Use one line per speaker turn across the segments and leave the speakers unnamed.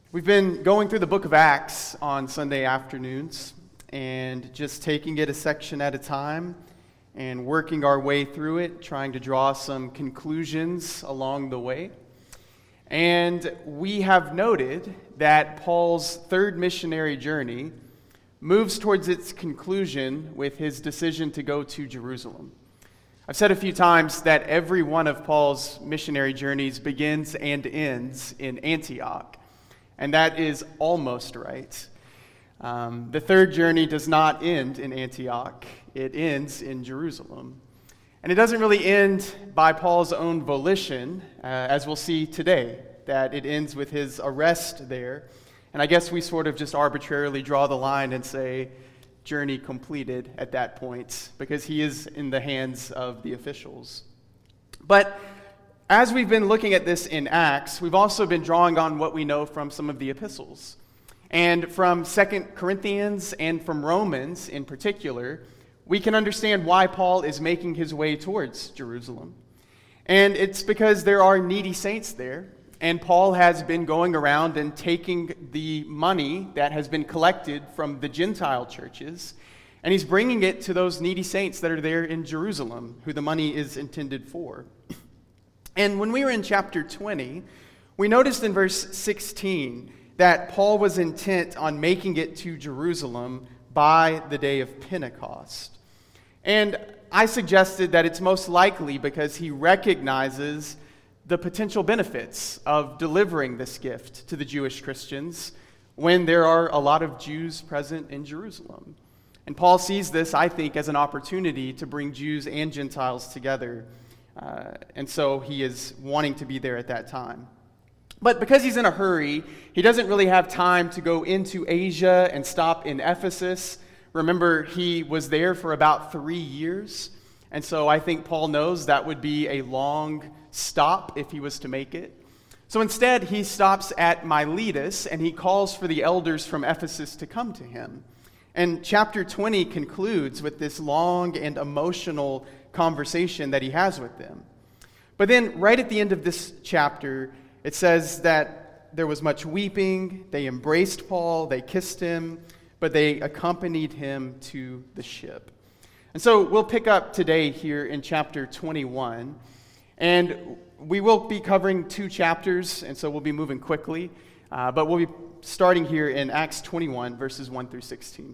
We've been going through the book of Acts on Sunday afternoons and just taking it a section at a time and working our way through it, trying to draw some conclusions along the way. And we have noted that Paul's third missionary journey moves towards its conclusion with his decision to go to Jerusalem. I've said a few times that every one of Paul's missionary journeys begins and ends in Antioch. And that is almost right. The third journey does not end in Antioch. It ends in Jerusalem. And it doesn't really end by Paul's own volition, as we'll see today, that it ends with his arrest there. And I guess we sort of just arbitrarily draw the line and say, journey completed at that point, because he is in the hands of the officials. But as we've been looking at this in Acts, we've also been drawing on what we know from some of the epistles. And from 2 Corinthians and from Romans in particular, we can understand why Paul is making his way towards Jerusalem. And it's because there are needy saints there, and Paul has been going around and taking the money that has been collected from the Gentile churches, and he's bringing it to those needy saints that are there in Jerusalem, who the money is intended for. And when we were in chapter 20, we noticed in verse 16 that Paul was intent on making it to Jerusalem by the day of Pentecost. And I suggested that it's most likely because he recognizes the potential benefits of delivering this gift to the Jewish Christians when there are a lot of Jews present in Jerusalem. And Paul sees this, I think, as an opportunity to bring Jews and Gentiles together. And so he is wanting to be there at that time. But because he's in a hurry, he doesn't really have time to go into Asia and stop in Ephesus. Remember, he was there for about 3 years. And so I think Paul knows that would be a long stop if he was to make it. So instead, he stops at Miletus and he calls for the elders from Ephesus to come to him. And chapter 20 concludes with this long and emotional conversation that he has with them. But then right at the end of this chapter, it says that there was much weeping, they embraced Paul, they kissed him, but they accompanied him to the ship. And so we'll pick up today here in chapter 21, and we will be covering 2 chapters, and so we'll be moving quickly, but we'll be starting here in Acts 21, verses 1 through 16.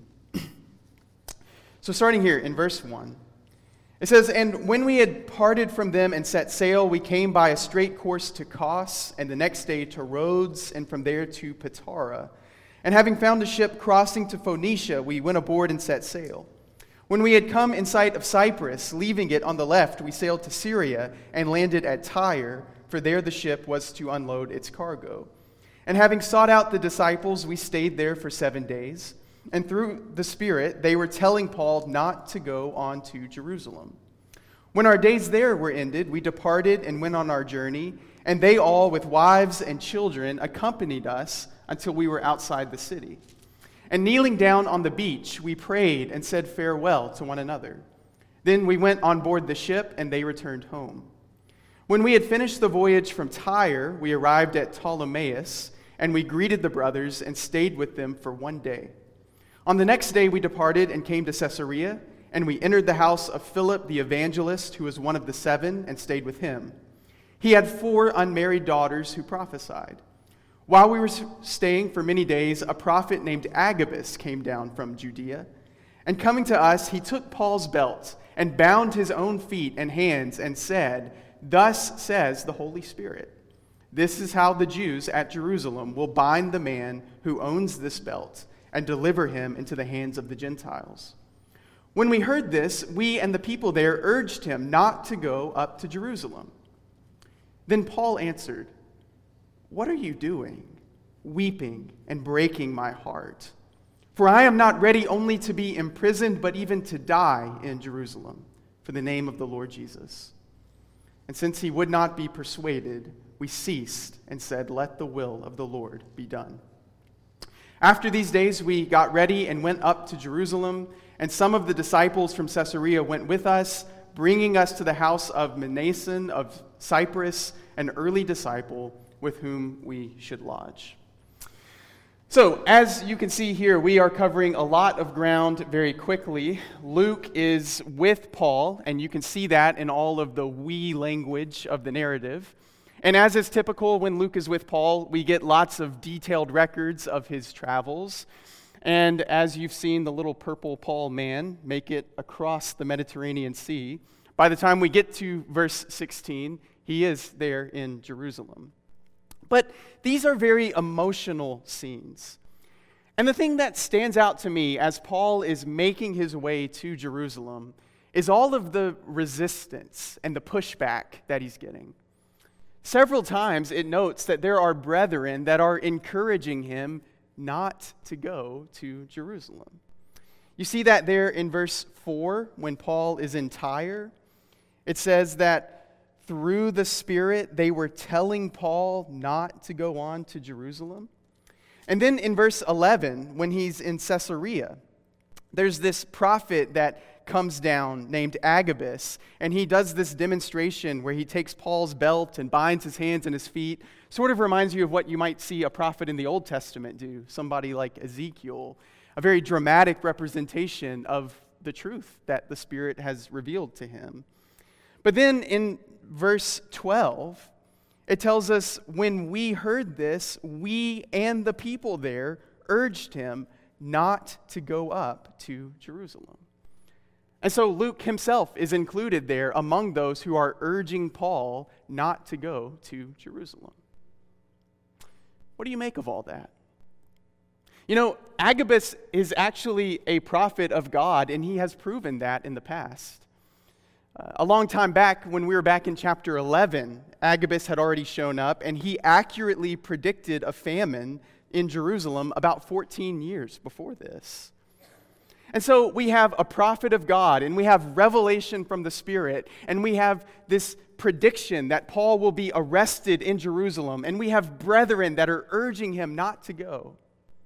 So starting here in verse 1, it says, "And when we had parted from them and set sail, we came by a straight course to Kos, and the next day to Rhodes, and from there to Patara. And having found a ship crossing to Phoenicia, we went aboard and set sail. When we had come in sight of Cyprus, leaving it on the left, we sailed to Syria and landed at Tyre, for there the ship was to unload its cargo. And having sought out the disciples, we stayed there for 7 days. And through the Spirit, they were telling Paul not to go on to Jerusalem. When our days there were ended, we departed and went on our journey, and they all, with wives and children, accompanied us until we were outside the city. And kneeling down on the beach, we prayed and said farewell to one another. Then we went on board the ship, and they returned home. When we had finished the voyage from Tyre, we arrived at Ptolemais, and we greeted the brothers and stayed with them for 1 day. On the next day we departed and came to Caesarea, and we entered the house of Philip the evangelist, who was one of the 7, and stayed with him. He had 4 unmarried daughters who prophesied. While we were staying for many days, a prophet named Agabus came down from Judea. And coming to us, he took Paul's belt and bound his own feet and hands and said, 'Thus says the Holy Spirit, this is how the Jews at Jerusalem will bind the man who owns this belt and deliver him into the hands of the Gentiles.' When we heard this, we and the people there urged him not to go up to Jerusalem. Then Paul answered, 'What are you doing, weeping and breaking my heart? For I am not ready only to be imprisoned, but even to die in Jerusalem for the name of the Lord Jesus.' And since he would not be persuaded, we ceased and said, 'Let the will of the Lord be done.' After these days, we got ready and went up to Jerusalem, and some of the disciples from Caesarea went with us, bringing us to the house of Mnason of Cyprus, an early disciple with whom we should lodge. So, as you can see here, we are covering a lot of ground very quickly. Luke is with Paul, and you can see that in all of the we language of the narrative. And as is typical when Luke is with Paul, we get lots of detailed records of his travels. And as you've seen the little purple Paul man make it across the Mediterranean Sea, by the time we get to verse 16, he is there in Jerusalem. But these are very emotional scenes. And the thing that stands out to me as Paul is making his way to Jerusalem is all of the resistance and the pushback that he's getting. Several times it notes that there are brethren that are encouraging him not to go to Jerusalem. You see that there in verse 4 when Paul is in Tyre. It says that through the Spirit, they were telling Paul not to go on to Jerusalem. And then in verse 11, when he's in Caesarea, there's this prophet that comes down named Agabus, and he does this demonstration where he takes Paul's belt and binds his hands and his feet. Sort of reminds you of what you might see a prophet in the Old Testament do, somebody like Ezekiel, a very dramatic representation of the truth that the Spirit has revealed to him. But then in verse 12, it tells us, when we heard this, we and the people there urged him not to go up to Jerusalem. And so Luke himself is included there among those who are urging Paul not to go to Jerusalem. What do you make of all that? You know, Agabus is actually a prophet of God, and he has proven that in the past. A long time back, when we were back in chapter 11, Agabus had already shown up, and he accurately predicted a famine in Jerusalem about 14 years before this. And so we have a prophet of God, and we have revelation from the Spirit, and we have this prediction that Paul will be arrested in Jerusalem, and we have brethren that are urging him not to go.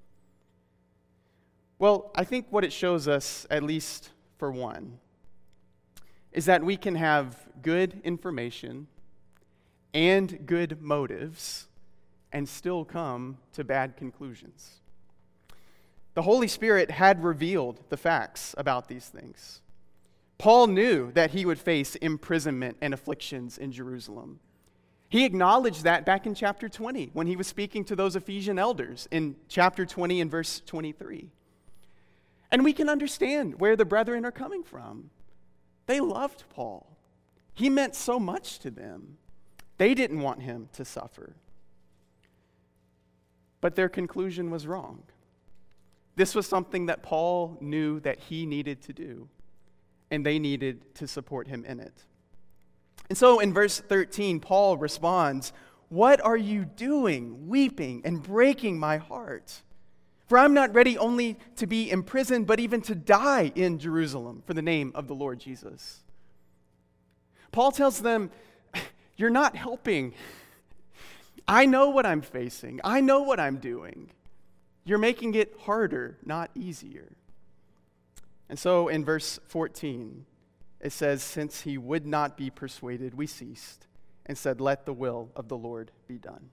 Well, I think what it shows us, at least for one, is that we can have good information and good motives and still come to bad conclusions. The Holy Spirit had revealed the facts about these things. Paul knew that he would face imprisonment and afflictions in Jerusalem. He acknowledged that back in chapter 20 when he was speaking to those Ephesian elders in chapter 20 and verse 23. And we can understand where the brethren are coming from. They loved Paul. He meant so much to them. They didn't want him to suffer. But their conclusion was wrong. This was something that Paul knew that he needed to do, and they needed to support him in it. And so in verse 13, Paul responds, "What are you doing, weeping and breaking my heart? For I'm not ready only to be imprisoned, but even to die in Jerusalem for the name of the Lord Jesus." Paul tells them, you're not helping. I know what I'm facing. I know what I'm doing. You're making it harder, not easier. And so in verse 14, it says, "Since he would not be persuaded, we ceased and said, 'Let the will of the Lord be done.'"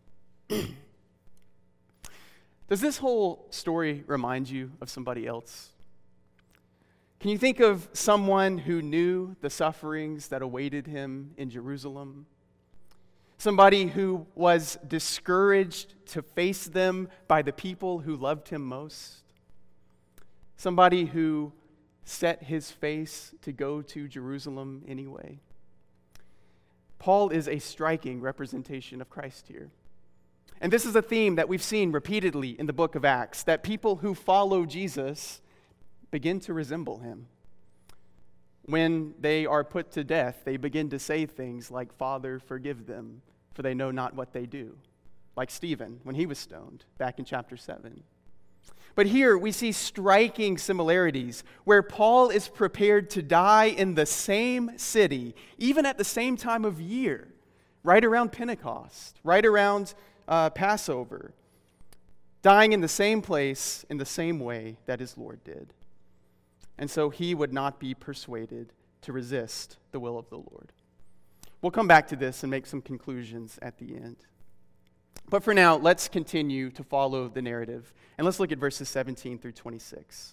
Does this whole story remind you of somebody else? Can you think of someone who knew the sufferings that awaited him in Jerusalem? Somebody who was discouraged to face them by the people who loved him most? Somebody who set his face to go to Jerusalem anyway? Paul is a striking representation of Christ here. And this is a theme that we've seen repeatedly in the book of Acts, that people who follow Jesus begin to resemble him. When they are put to death, they begin to say things like, "Father, forgive them, for they know not what they do," like Stephen when he was stoned back in chapter 7. But here we see striking similarities where Paul is prepared to die in the same city, even at the same time of year, right around Pentecost, right around Passover, dying in the same place in the same way that his Lord did. And so he would not be persuaded to resist the will of the Lord. We'll come back to this and make some conclusions at the end. But for now, let's continue to follow the narrative. And let's look at verses 17 through 26.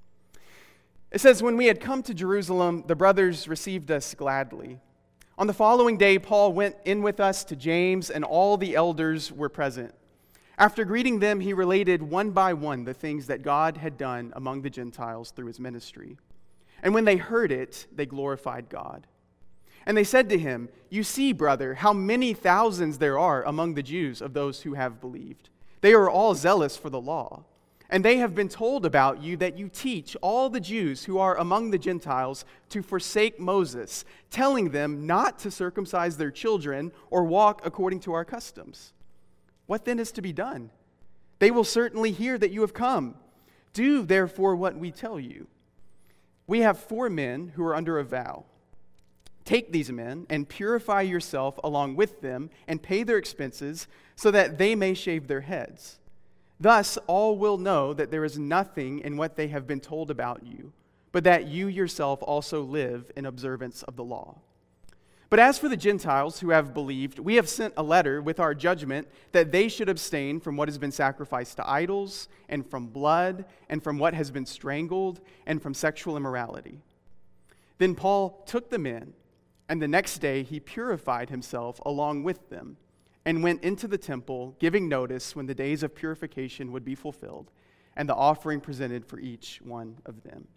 It says, "When we had come to Jerusalem, the brothers received us gladly. On the following day, Paul went in with us to James, and all the elders were present. After greeting them, he related one by one the things that God had done among the Gentiles through his ministry. And when they heard it, they glorified God. And they said to him, 'You see, brother, how many thousands there are among the Jews of those who have believed. They are all zealous for the law. And they have been told about you that you teach all the Jews who are among the Gentiles to forsake Moses, telling them not to circumcise their children or walk according to our customs. What then is to be done? They will certainly hear that you have come. Do therefore what we tell you. We have 4 men who are under a vow. Take these men and purify yourself along with them and pay their expenses so that they may shave their heads. Thus all will know that there is nothing in what they have been told about you, but that you yourself also live in observance of the law. But as for the Gentiles who have believed, we have sent a letter with our judgment that they should abstain from what has been sacrificed to idols, and from blood, and from what has been strangled, and from sexual immorality.' Then Paul took them in, and the next day he purified himself along with them, and went into the temple, giving notice when the days of purification would be fulfilled, and the offering presented for each one of them."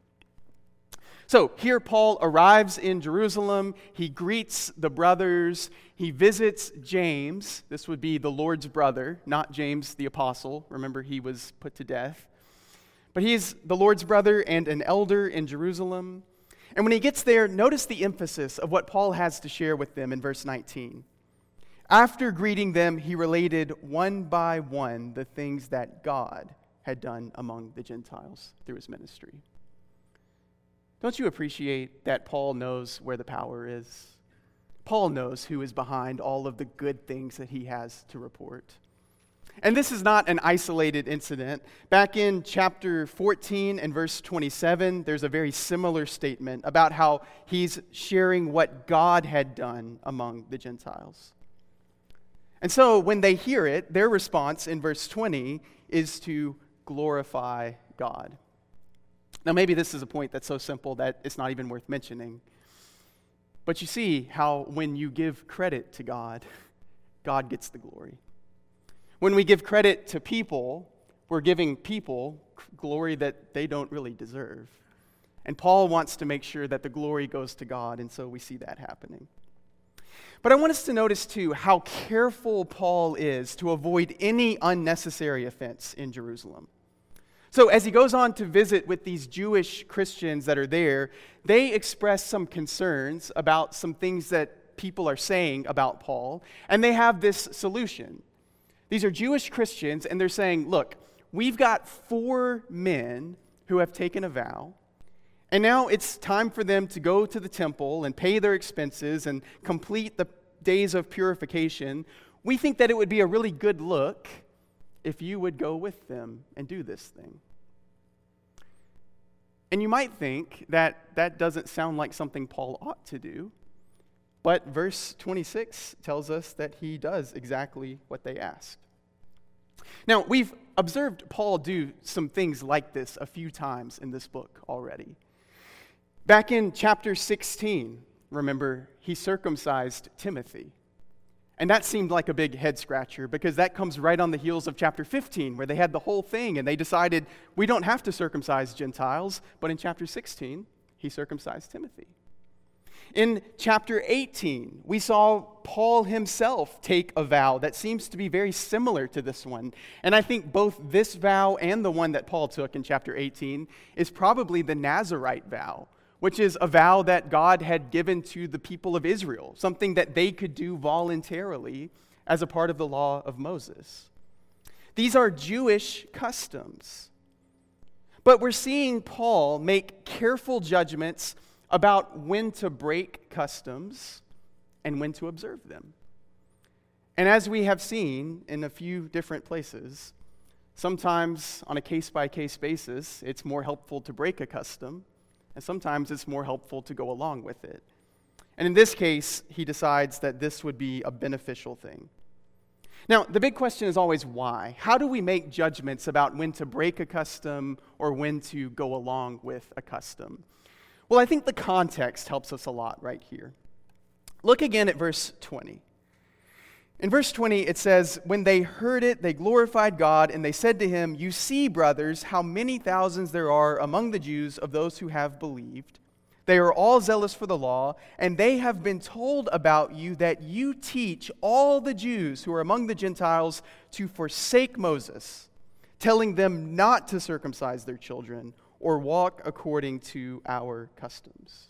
So here Paul arrives in Jerusalem. He greets the brothers. He visits James. This would be the Lord's brother, not James the apostle. Remember, he was put to death. But he's the Lord's brother and an elder in Jerusalem. And when he gets there, notice the emphasis of what Paul has to share with them in verse 19. After greeting them, he related one by one the things that God had done among the Gentiles through his ministry. Don't you appreciate that Paul knows where the power is? Paul knows who is behind all of the good things that he has to report. And this is not an isolated incident. Back in chapter 14 and verse 27, there's a very similar statement about how he's sharing what God had done among the Gentiles. And so when they hear it, their response in verse 20 is to glorify God. Now maybe this is a point that's so simple that it's not even worth mentioning. But you see how when you give credit to God, God gets the glory. When we give credit to people, we're giving people glory that they don't really deserve. And Paul wants to make sure that the glory goes to God, and so we see that happening. But I want us to notice, too, how careful Paul is to avoid any unnecessary offense in Jerusalem. So as he goes on to visit with these Jewish Christians that are there, they express some concerns about some things that people are saying about Paul, and they have this solution. These are Jewish Christians, and they're saying, look, we've got 4 men who have taken a vow, and now it's time for them to go to the temple and pay their expenses and complete the days of purification. We think that it would be a really good look if you would go with them and do this thing. And you might think that that doesn't sound like something Paul ought to do, but verse 26 tells us that he does exactly what they asked. Now, we've observed Paul do some things like this a few times in this book already. Back in chapter 16, remember, he circumcised Timothy. And that seemed like a big head scratcher because that comes right on the heels of chapter 15 where they had the whole thing and they decided we don't have to circumcise Gentiles, but in chapter 16, he circumcised Timothy. In chapter 18, we saw Paul himself take a vow that seems to be very similar to this one. And I think both this vow and the one that Paul took in chapter 18 is probably the Nazirite vow, which is a vow that God had given to the people of Israel, something that they could do voluntarily as a part of the law of Moses. These are Jewish customs. But we're seeing Paul make careful judgments about when to break customs and when to observe them. And as we have seen in a few different places, sometimes on a case-by-case basis, it's more helpful to break a custom, and sometimes it's more helpful to go along with it. And in this case, he decides that this would be a beneficial thing. Now, the big question is always why? How do we make judgments about when to break a custom or when to go along with a custom? Well, I think the context helps us a lot right here. Look again at verse 20. In verse 20, it says, "When they heard it, they glorified God, and they said to him, 'You see, brothers, how many thousands there are among the Jews of those who have believed. They are all zealous for the law, and they have been told about you that you teach all the Jews who are among the Gentiles to forsake Moses, telling them not to circumcise their children or walk according to our customs.'"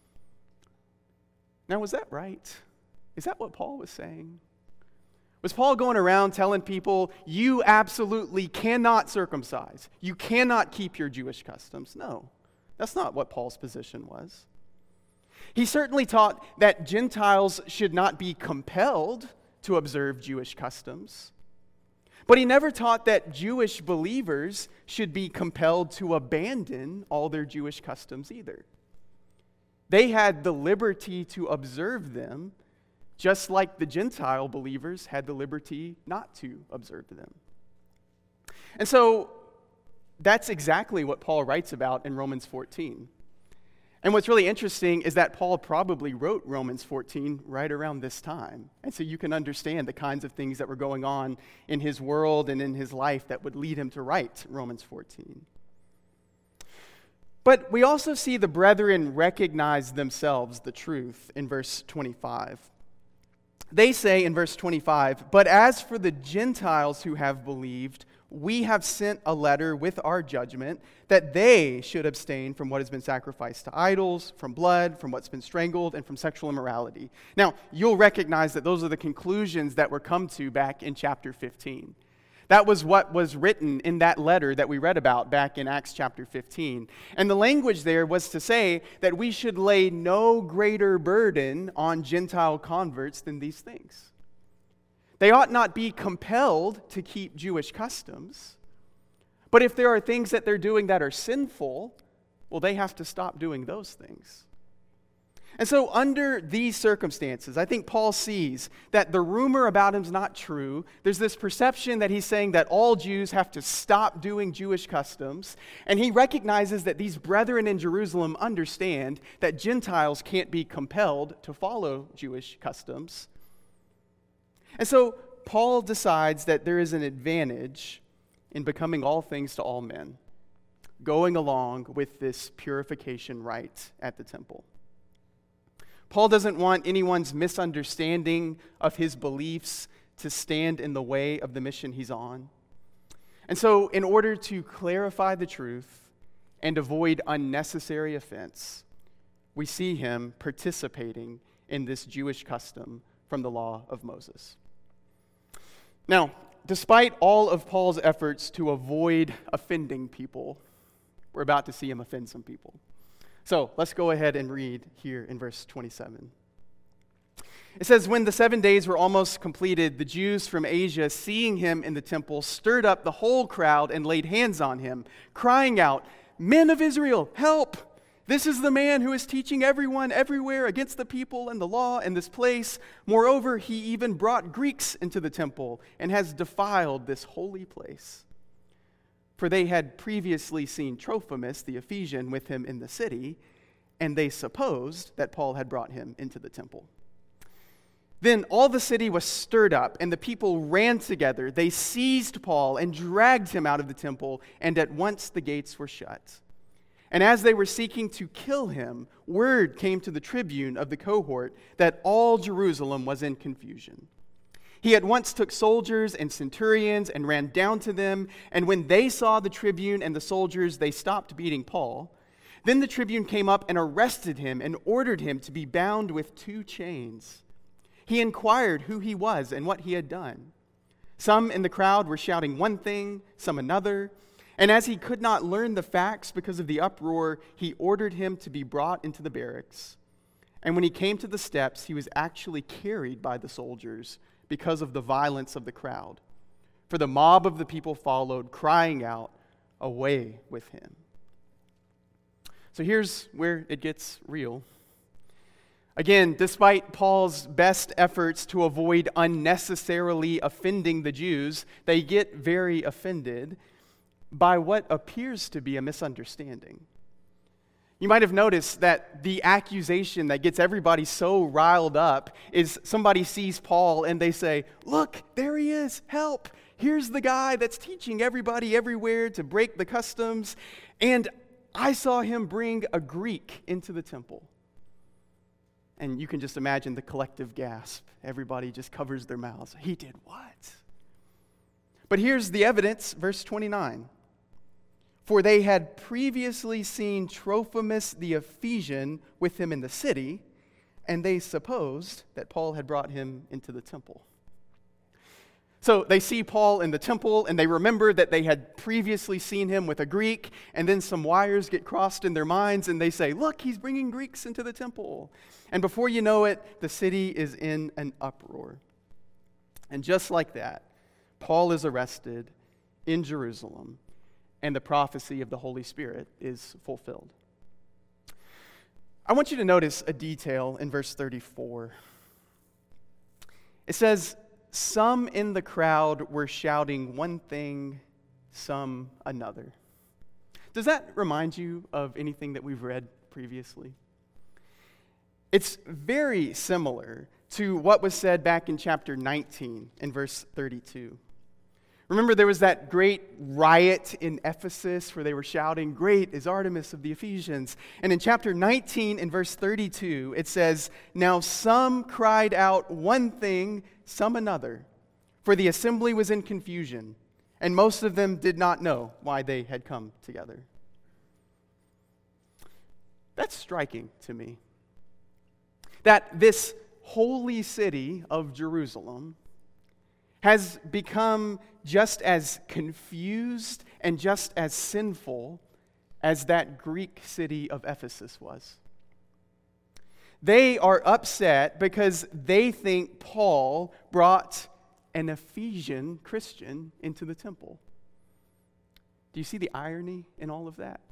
Now, was that right? Is that what Paul was saying? Was Paul going around telling people, you absolutely cannot circumcise, you cannot keep your Jewish customs? No, that's not what Paul's position was. He certainly taught that Gentiles should not be compelled to observe Jewish customs. But he never taught that Jewish believers should be compelled to abandon all their Jewish customs either. They had the liberty to observe them, just like the Gentile believers had the liberty not to observe them. And so that's exactly what Paul writes about in Romans 14. And what's really interesting is that Paul probably wrote Romans 14 right around this time. And so you can understand the kinds of things that were going on in his world and in his life that would lead him to write Romans 14. But we also see the brethren recognize themselves the truth in verse 25. They say in verse 25, "But as for the Gentiles who have believed, we have sent a letter with our judgment that they should abstain from what has been sacrificed to idols, from blood, from what's been strangled, and from sexual immorality." Now, you'll recognize that those are the conclusions that were come to back in chapter 15. That was what was written in that letter that we read about back in Acts chapter 15. And the language there was to say that we should lay no greater burden on Gentile converts than these things. They ought not be compelled to keep Jewish customs. But if there are things that they're doing that are sinful, well, they have to stop doing those things. And so under these circumstances, I think Paul sees that the rumor about him is not true. There's this perception that he's saying that all Jews have to stop doing Jewish customs. And he recognizes that these brethren in Jerusalem understand that Gentiles can't be compelled to follow Jewish customs. And so Paul decides that there is an advantage in becoming all things to all men, going along with this purification rite at the temple. Paul doesn't want anyone's misunderstanding of his beliefs to stand in the way of the mission he's on. And so, in order to clarify the truth and avoid unnecessary offense, we see him participating in this Jewish custom from the law of Moses. Now, despite all of Paul's efforts to avoid offending people, we're about to see him offend some people. So let's go ahead and read here in verse 27. It says, "When the 7 days were almost completed, the Jews from Asia, seeing him in the temple, stirred up the whole crowd and laid hands on him, crying out, 'Men of Israel, help! This is the man who is teaching everyone everywhere against the people and the law in this place. Moreover, he even brought Greeks into the temple and has defiled this holy place.' For they had previously seen Trophimus the Ephesian with him in the city, and they supposed that Paul had brought him into the temple. Then all the city was stirred up, and the people ran together. They seized Paul and dragged him out of the temple, and at once the gates were shut. And as they were seeking to kill him, word came to the tribune of the cohort that all Jerusalem was in confusion. He at once took soldiers and centurions and ran down to them, and when they saw the tribune and the soldiers, they stopped beating Paul. Then the tribune came up and arrested him and ordered him to be bound with 2 chains. He inquired who he was and what he had done. Some in the crowd were shouting one thing, some another, and as he could not learn the facts because of the uproar, he ordered him to be brought into the barracks. And when he came to the steps, he was actually carried by the soldiers because of the violence of the crowd. For the mob of the people followed, crying out, 'Away with him.'" So here's where it gets real. Again, despite Paul's best efforts to avoid unnecessarily offending the Jews, they get very offended by what appears to be a misunderstanding. You might have noticed that the accusation that gets everybody so riled up is somebody sees Paul and they say, "Look, there he is, help! Here's the guy that's teaching everybody everywhere to break the customs, and I saw him bring a Greek into the temple." And you can just imagine the collective gasp. Everybody just covers their mouths. He did what? But here's the evidence, verse 29. "For they had previously seen Trophimus the Ephesian with him in the city, and they supposed that Paul had brought him into the temple." So they see Paul in the temple, and they remember that they had previously seen him with a Greek, and then some wires get crossed in their minds, and they say, "Look, he's bringing Greeks into the temple." And before you know it, the city is in an uproar. And just like that, Paul is arrested in Jerusalem, and the prophecy of the Holy Spirit is fulfilled. I want you to notice a detail in verse 34. It says, "Some in the crowd were shouting one thing, some another." Does that remind you of anything that we've read previously? It's very similar to what was said back in chapter 19 in verse 32. Remember, there was that great riot in Ephesus where they were shouting, "Great is Artemis of the Ephesians." And in chapter 19 in verse 32, it says, "Now some cried out one thing, some another, for the assembly was in confusion, and most of them did not know why they had come together." That's striking to me. That this holy city of Jerusalem has become just as confused and just as sinful as that Greek city of Ephesus was. They are upset because they think Paul brought an Ephesian Christian into the temple. Do you see the irony in all of that?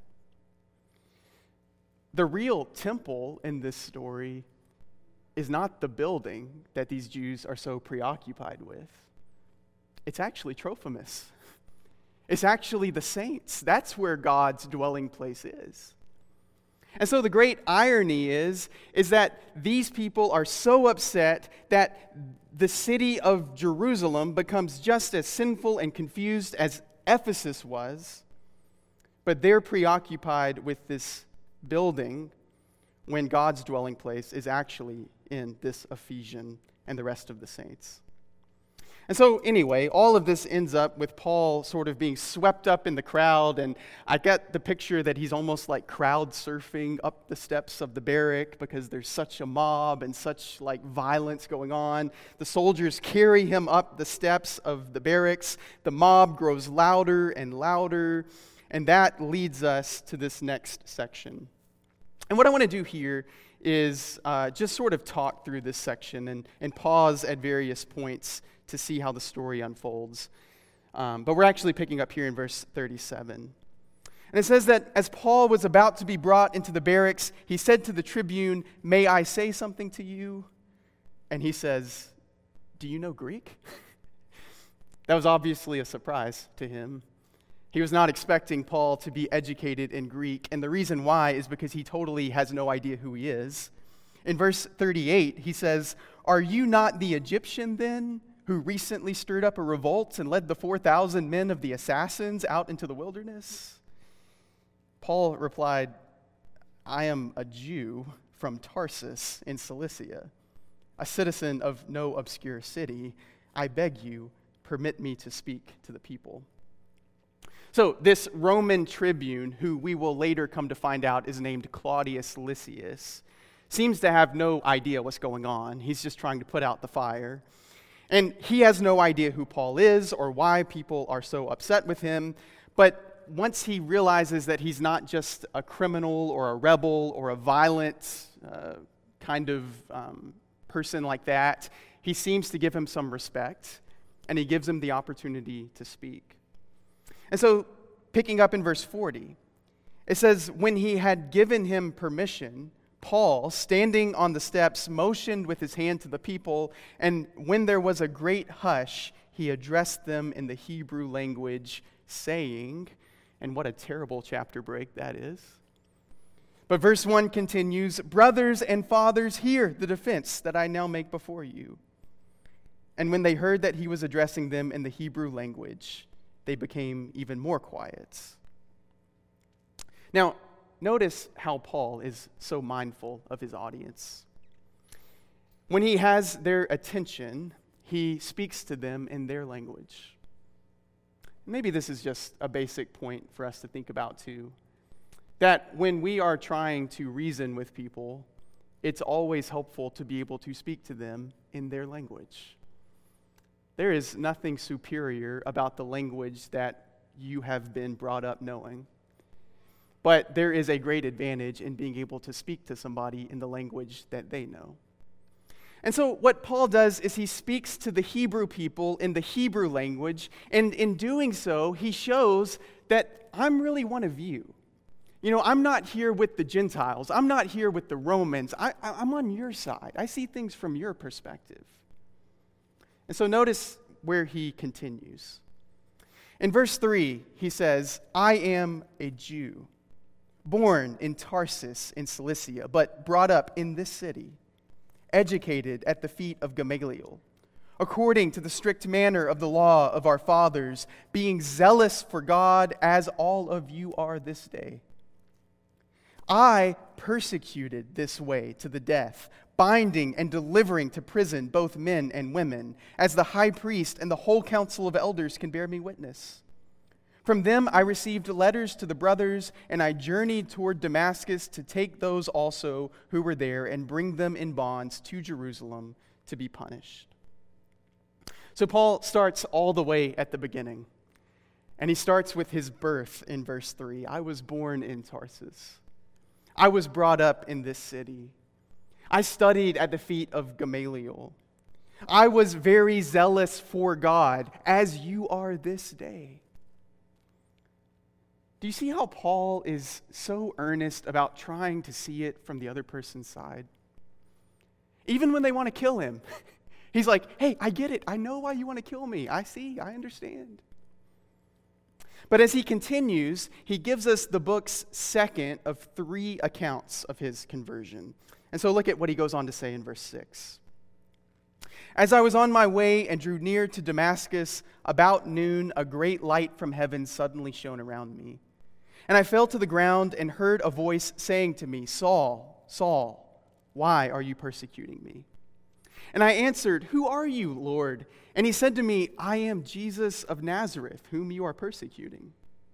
The real temple in this story is not the building that these Jews are so preoccupied with. It's actually Trophimus. It's actually the saints. That's where God's dwelling place is. And so the great irony is that these people are so upset that the city of Jerusalem becomes just as sinful and confused as Ephesus was, but they're preoccupied with this building when God's dwelling place is actually in this Ephesian and the rest of the saints. And so anyway, all of this ends up with Paul sort of being swept up in the crowd, and I get the picture that he's almost like crowd surfing up the steps of the barrack because there's such a mob and such like violence going on. The soldiers carry him up the steps of the barracks. The mob grows louder and louder, and that leads us to this next section. And what I want to do here is just sort of talk through this section and pause at various points to see how the story unfolds. But we're actually picking up here in verse 37. And it says that as Paul was about to be brought into the barracks, he said to the tribune, "May I say something to you?" And he says, "Do you know Greek?" That was obviously a surprise to him. He was not expecting Paul to be educated in Greek, and the reason why is because he totally has no idea who he is. In verse 38, he says, "Are you not the Egyptian then, who recently stirred up a revolt and led the 4,000 men of the assassins out into the wilderness?" Paul replied, "I am a Jew from Tarsus in Cilicia, a citizen of no obscure city. I beg you, permit me to speak to the people." So this Roman tribune, who we will later come to find out is named Claudius Lysias, seems to have no idea what's going on. He's just trying to put out the fire. And he has no idea who Paul is or why people are so upset with him. But once he realizes that he's not just a criminal or a rebel or a violent kind of person like that, he seems to give him some respect, and he gives him the opportunity to speak. And so, picking up in verse 40, it says, "When he had given him permission, Paul, standing on the steps, motioned with his hand to the people, and when there was a great hush, he addressed them in the Hebrew language, saying, and what a terrible chapter break that is. But verse 1 continues, "Brothers and fathers, hear the defense that I now make before you." And when they heard that he was addressing them in the Hebrew language, they became even more quiet. Now, notice how Paul is so mindful of his audience. When he has their attention, he speaks to them in their language. Maybe this is just a basic point for us to think about too. That when we are trying to reason with people, it's always helpful to be able to speak to them in their language. There is nothing superior about the language that you have been brought up knowing. But there is a great advantage in being able to speak to somebody in the language that they know. And so what Paul does is he speaks to the Hebrew people in the Hebrew language, and in doing so, he shows that I'm really one of you. You know, I'm not here with the Gentiles. I'm not here with the Romans. I'm on your side. I see things from your perspective. And so notice where he continues. In verse 3, he says, "I am a Jew, born in Tarsus in Cilicia, but brought up in this city, educated at the feet of Gamaliel, according to the strict manner of the law of our fathers, being zealous for God as all of you are this day. I persecuted this way to the death, binding and delivering to prison both men and women, as the high priest and the whole council of elders can bear me witness. From them I received letters to the brothers, and I journeyed toward Damascus to take those also who were there and bring them in bonds to Jerusalem to be punished." So Paul starts all the way at the beginning, and he starts with his birth in verse 3. I was born in Tarsus. I was brought up in this city. I studied at the feet of Gamaliel. I was very zealous for God, as you are this day. Do you see how Paul is so earnest about trying to see it from the other person's side? Even when they want to kill him, he's like, hey, I get it. I know why you want to kill me. I see. I understand. But as he continues, he gives us the book's second of 3 accounts of his conversion. And so look at what he goes on to say in verse 6. "As I was on my way and drew near to Damascus, about noon, a great light from heaven suddenly shone around me. And I fell to the ground and heard a voice saying to me, 'Saul, Saul, why are you persecuting me?' And I answered, 'Who are you, Lord?' And he said to me, 'I am Jesus of Nazareth, whom you are persecuting.'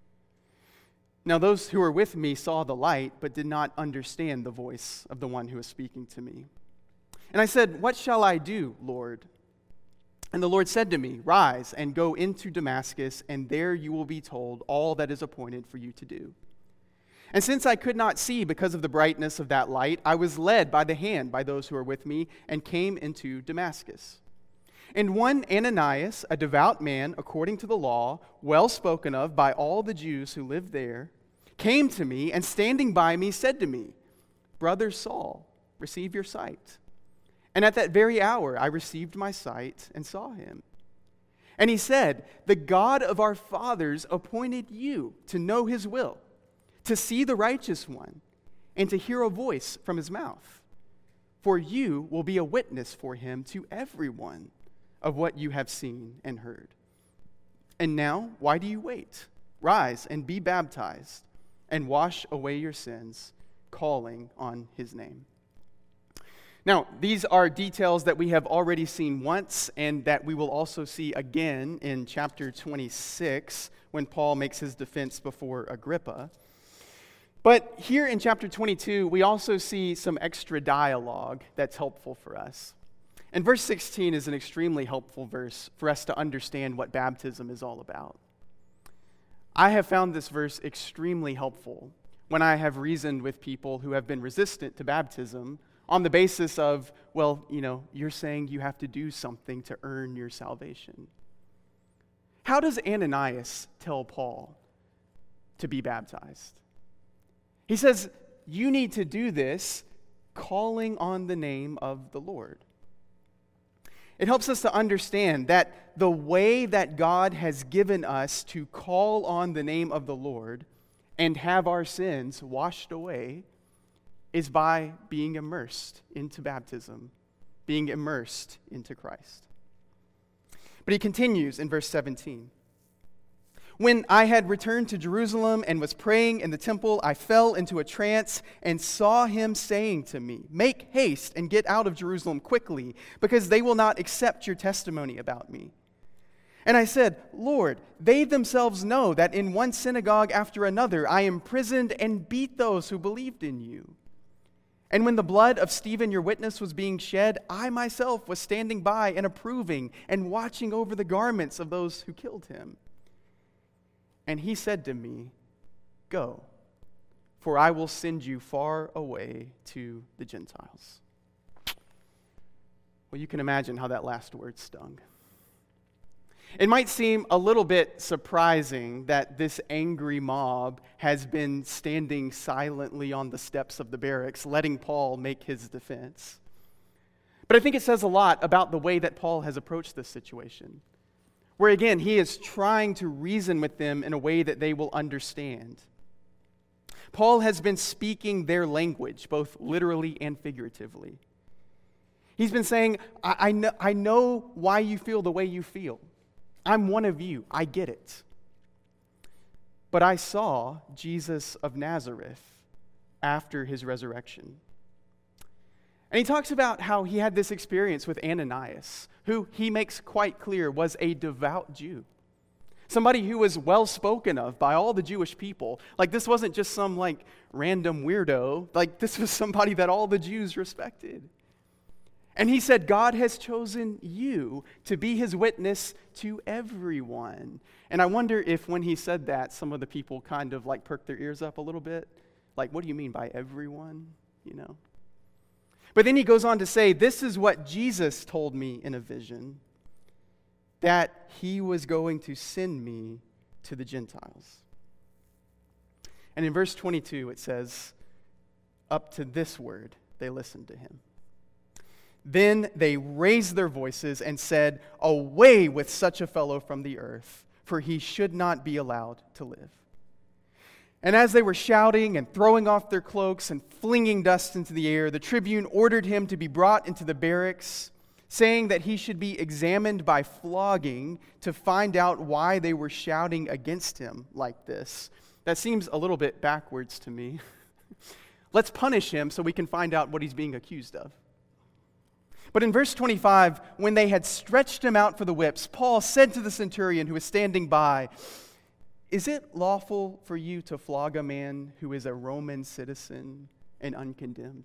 Now those who were with me saw the light, but did not understand the voice of the one who was speaking to me. And I said, 'What shall I do, Lord?' And the Lord said to me, 'Rise and go into Damascus, and there you will be told all that is appointed for you to do.' And since I could not see because of the brightness of that light, I was led by the hand by those who were with me and came into Damascus. And one Ananias, a devout man according to the law, well spoken of by all the Jews who lived there, came to me and standing by me said to me, 'Brother Saul, receive your sight.' And at that very hour I received my sight and saw him. And he said, 'The God of our fathers appointed you to know his will, to see the righteous one, and to hear a voice from his mouth. For you will be a witness for him to everyone of what you have seen and heard. And now, why do you wait? Rise and be baptized, and wash away your sins, calling on his name.'" Now, these are details that we have already seen once and that we will also see again in chapter 26 when Paul makes his defense before Agrippa. But here in chapter 22, we also see some extra dialogue that's helpful for us. And verse 16 is an extremely helpful verse for us to understand what baptism is all about. I have found this verse extremely helpful when I have reasoned with people who have been resistant to baptism on the basis of, well, you're saying you have to do something to earn your salvation. How does Ananias tell Paul to be baptized? He says, you need to do this calling on the name of the Lord. It helps us to understand that the way that God has given us to call on the name of the Lord and have our sins washed away is by being immersed into baptism, being immersed into Christ. But he continues in verse 17. When I had returned to Jerusalem and was praying in the temple, I fell into a trance and saw him saying to me, "Make haste and get out of Jerusalem quickly, because they will not accept your testimony about me." And I said, "Lord, they themselves know that in one synagogue after another I imprisoned and beat those who believed in you. And when the blood of Stephen, your witness, was being shed, I myself was standing by and approving and watching over the garments of those who killed him." And he said to me, "Go, for I will send you far away to the Gentiles." Well, you can imagine how that last word stung. It might seem a little bit surprising that this angry mob has been standing silently on the steps of the barracks, letting Paul make his defense. But I think it says a lot about the way that Paul has approached this situation, where again, he is trying to reason with them in a way that they will understand. Paul has been speaking their language, both literally and figuratively. He's been saying, I know why you feel the way you feel. I'm one of you. I get it. But I saw Jesus of Nazareth after his resurrection. And he talks about how he had this experience with Ananias, who he makes quite clear was a devout Jew. Somebody who was well spoken of by all the Jewish people. Like, this wasn't just some random weirdo. This was somebody that all the Jews respected. And he said, "God has chosen you to be his witness to everyone." And I wonder if when he said that, some of the people kind of perked their ears up a little bit. What do you mean by everyone? But then he goes on to say, "This is what Jesus told me in a vision, that he was going to send me to the Gentiles." And in verse 22, it says, "Up to this word, they listened to him. Then they raised their voices and said, 'Away with such a fellow from the earth, for he should not be allowed to live.' And as they were shouting and throwing off their cloaks and flinging dust into the air, the tribune ordered him to be brought into the barracks, saying that he should be examined by flogging to find out why they were shouting against him like this." That seems a little bit backwards to me. Let's punish him so we can find out what he's being accused of. But in verse 25, when they had stretched him out for the whips, Paul said to the centurion who was standing by, "Is it lawful for you to flog a man who is a Roman citizen and uncondemned?"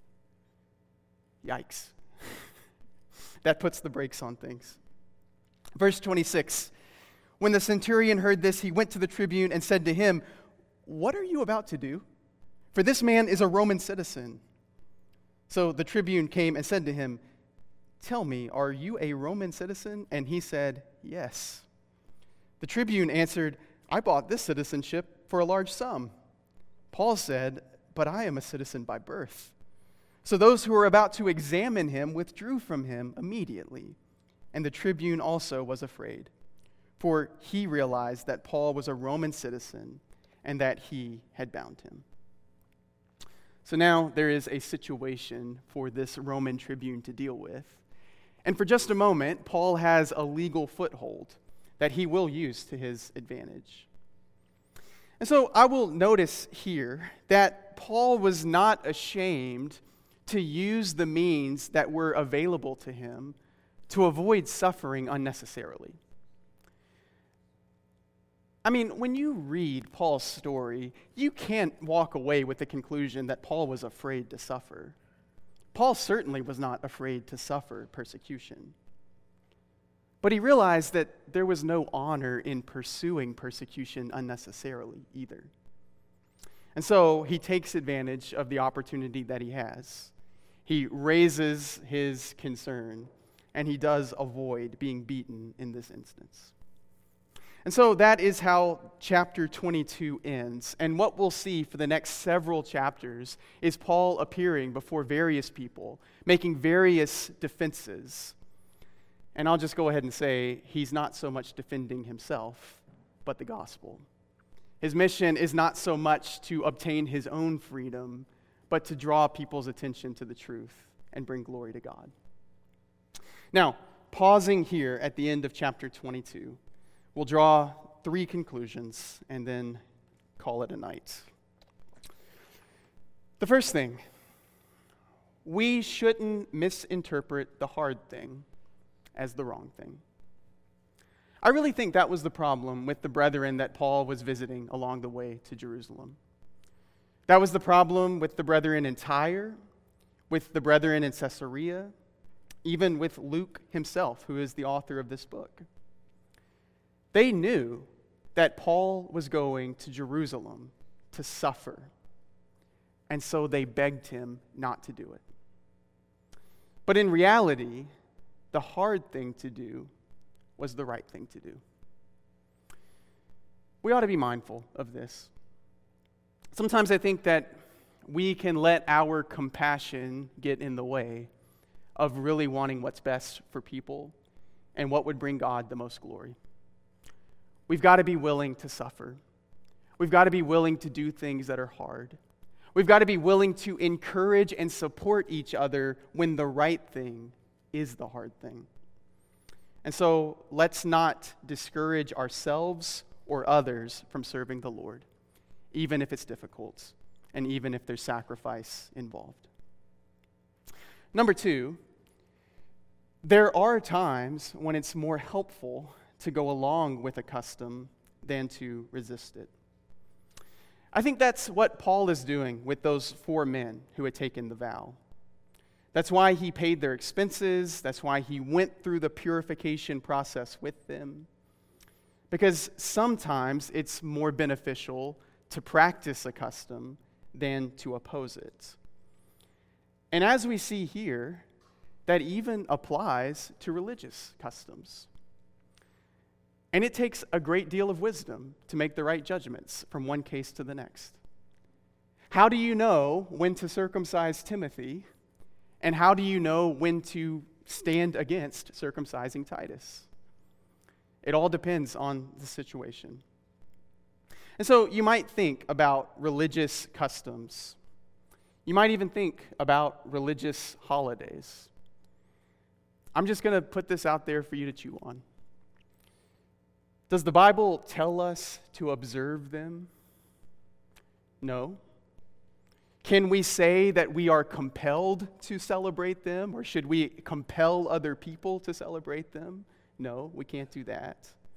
Yikes. That puts the brakes on things. Verse 26, when the centurion heard this, he went to the tribune and said to him, "What are you about to do? For this man is a Roman citizen." So the tribune came and said to him, "Tell me, are you a Roman citizen?" And he said, "Yes." The tribune answered, "I bought this citizenship for a large sum." Paul said, "But I am a citizen by birth." So those who were about to examine him withdrew from him immediately. And the tribune also was afraid, for he realized that Paul was a Roman citizen and that he had bound him. So now there is a situation for this Roman tribune to deal with. And for just a moment, Paul has a legal foothold that he will use to his advantage. And so I will notice here that Paul was not ashamed to use the means that were available to him to avoid suffering unnecessarily. I mean, when you read Paul's story, you can't walk away with the conclusion that Paul was afraid to suffer. Paul certainly was not afraid to suffer persecution. But he realized that there was no honor in pursuing persecution unnecessarily either. And so he takes advantage of the opportunity that he has. He raises his concern, and he does avoid being beaten in this instance. And so that is how chapter 22 ends. And what we'll see for the next several chapters is Paul appearing before various people, making various defenses. And I'll just go ahead and say he's not so much defending himself, but the gospel. His mission is not so much to obtain his own freedom, but to draw people's attention to the truth and bring glory to God. Now, pausing here at the end of chapter 22, we'll draw 3 conclusions and then call it a night. The first thing, we shouldn't misinterpret the hard thing as the wrong thing. I really think that was the problem with the brethren that Paul was visiting along the way to Jerusalem. That was the problem with the brethren in Tyre, with the brethren in Caesarea, even with Luke himself, who is the author of this book. They knew that Paul was going to Jerusalem to suffer, and so they begged him not to do it. But in reality, the hard thing to do was the right thing to do. We ought to be mindful of this. Sometimes I think that we can let our compassion get in the way of really wanting what's best for people and what would bring God the most glory. We've got to be willing to suffer. We've got to be willing to do things that are hard. We've got to be willing to encourage and support each other when the right thing is the hard thing. And so let's not discourage ourselves or others from serving the Lord, even if it's difficult and even if there's sacrifice involved. Number 2, there are times when it's more helpful to go along with a custom than to resist it. I think that's what Paul is doing with those 4 men who had taken the vow. That's why he paid their expenses. That's why he went through the purification process with them. Because sometimes it's more beneficial to practice a custom than to oppose it. And as we see here, that even applies to religious customs. And it takes a great deal of wisdom to make the right judgments from one case to the next. How do you know when to circumcise Timothy? And how do you know when to stand against circumcising Titus? It all depends on the situation. And so you might think about religious customs. You might even think about religious holidays. I'm just going to put this out there for you to chew on. Does the Bible tell us to observe them? No. Can we say that we are compelled to celebrate them, or should we compel other people to celebrate them? No, we can't do that.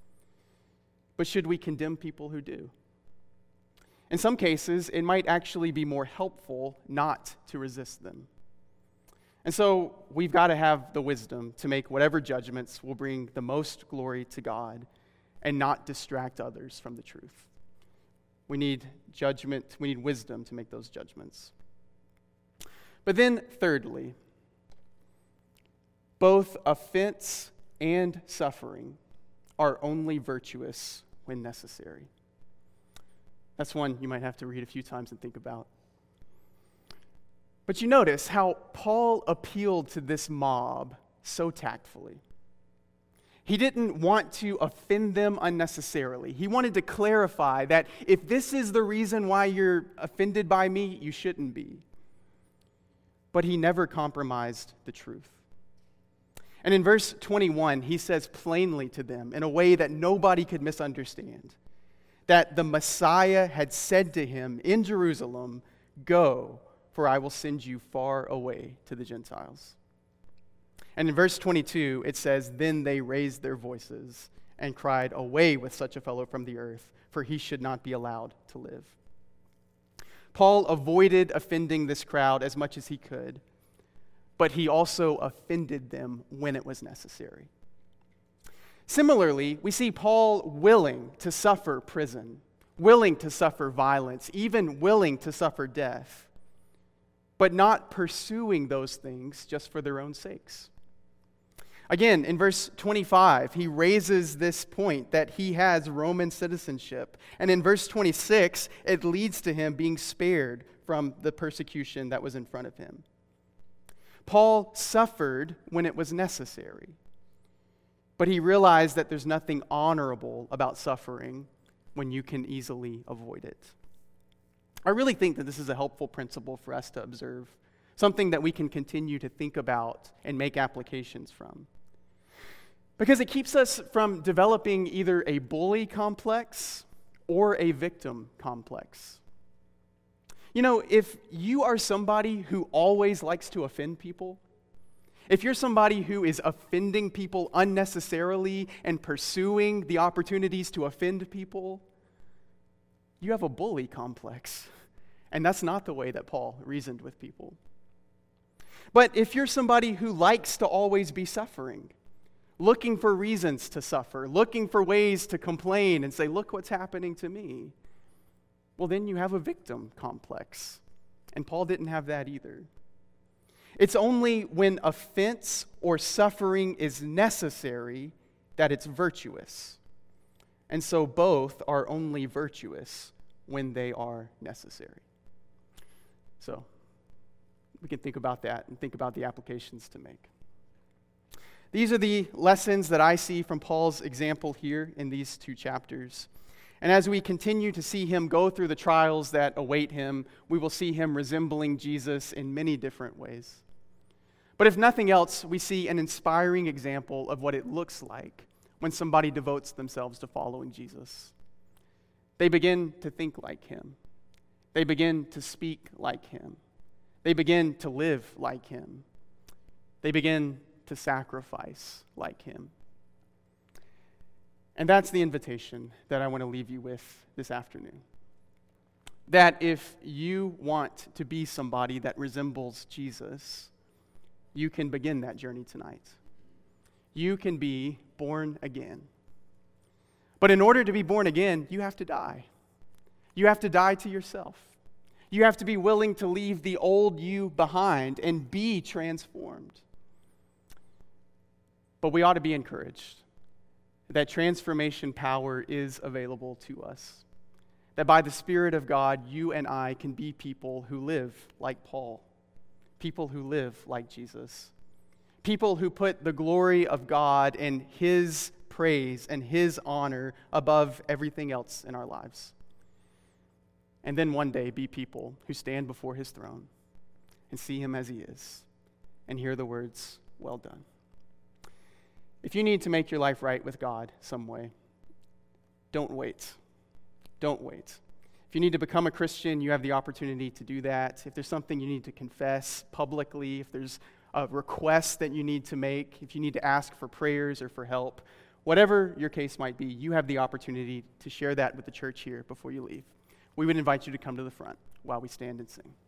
But should we condemn people who do? In some cases, it might actually be more helpful not to resist them. And so we've got to have the wisdom to make whatever judgments will bring the most glory to God and not distract others from the truth. We need judgment, we need wisdom to make those judgments. But then, thirdly, both offense and suffering are only virtuous when necessary. That's one you might have to read a few times and think about. But you notice how Paul appealed to this mob so tactfully. He didn't want to offend them unnecessarily. He wanted to clarify that if this is the reason why you're offended by me, you shouldn't be. But he never compromised the truth. And in verse 21, he says plainly to them, in a way that nobody could misunderstand, that the Messiah had said to him in Jerusalem, "Go, for I will send you far away to the Gentiles." And in verse 22, it says, "Then they raised their voices and cried, 'Away with such a fellow from the earth, for he should not be allowed to live.'" Paul avoided offending this crowd as much as he could, but he also offended them when it was necessary. Similarly, we see Paul willing to suffer prison, willing to suffer violence, even willing to suffer death, but not pursuing those things just for their own sakes. Again, in verse 25, he raises this point that he has Roman citizenship. And in verse 26, it leads to him being spared from the persecution that was in front of him. Paul suffered when it was necessary, but he realized that there's nothing honorable about suffering when you can easily avoid it. I really think that this is a helpful principle for us to observe, something that we can continue to think about and make applications from. Because it keeps us from developing either a bully complex or a victim complex. You know, if you are somebody who always likes to offend people, if you're somebody who is offending people unnecessarily and pursuing the opportunities to offend people, you have a bully complex. And that's not the way that Paul reasoned with people. But if you're somebody who likes to always be suffering, looking for reasons to suffer, looking for ways to complain and say, look what's happening to me, well, then you have a victim complex. And Paul didn't have that either. It's only when offense or suffering is necessary that it's virtuous. And so both are only virtuous when they are necessary. So we can think about that and think about the applications to make. These are the lessons that I see from Paul's example here in these two chapters. And as we continue to see him go through the trials that await him, we will see him resembling Jesus in many different ways. But if nothing else, we see an inspiring example of what it looks like when somebody devotes themselves to following Jesus. They begin to think like him. They begin to speak like him. They begin to live like him. They begin to sacrifice like him. And that's the invitation that I want to leave you with this afternoon. That if you want to be somebody that resembles Jesus, you can begin that journey tonight. You can be born again. But in order to be born again, you have to die. You have to die to yourself. You have to be willing to leave the old you behind and be transformed. But we ought to be encouraged that transformation power is available to us. That by the Spirit of God, you and I can be people who live like Paul. People who live like Jesus. People who put the glory of God and His praise and His honor above everything else in our lives. And then one day be people who stand before His throne and see Him as He is and hear the words, "Well done." If you need to make your life right with God some way, don't wait. Don't wait. If you need to become a Christian, you have the opportunity to do that. If there's something you need to confess publicly, if there's a request that you need to make, if you need to ask for prayers or for help, whatever your case might be, you have the opportunity to share that with the church here before you leave. We would invite you to come to the front while we stand and sing.